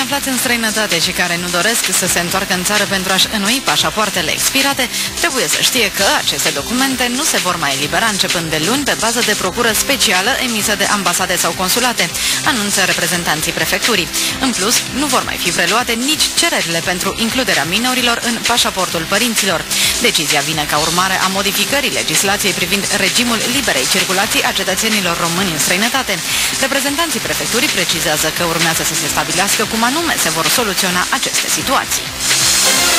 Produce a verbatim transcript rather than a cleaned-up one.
aflați în străinătate și care nu doresc să se întoarcă în țară pentru a-și înoi pașapoartele expirate, trebuie să știe că aceste documente nu se vor mai elibera începând de luni pe bază de procură specială emisă de ambasade sau consulate, anunță reprezentanții prefecturii. În plus, nu vor mai fi preluate nici cererile pentru includerea minorilor în pașaportul părinților. Decizia vine ca urmare a modificării legislației privind regimul liberei circulații a cetățenilor români în străinătate. Reprezentanții prefecturii precizează că urmează să se stabilească cum anume se vor soluționa aceste situații.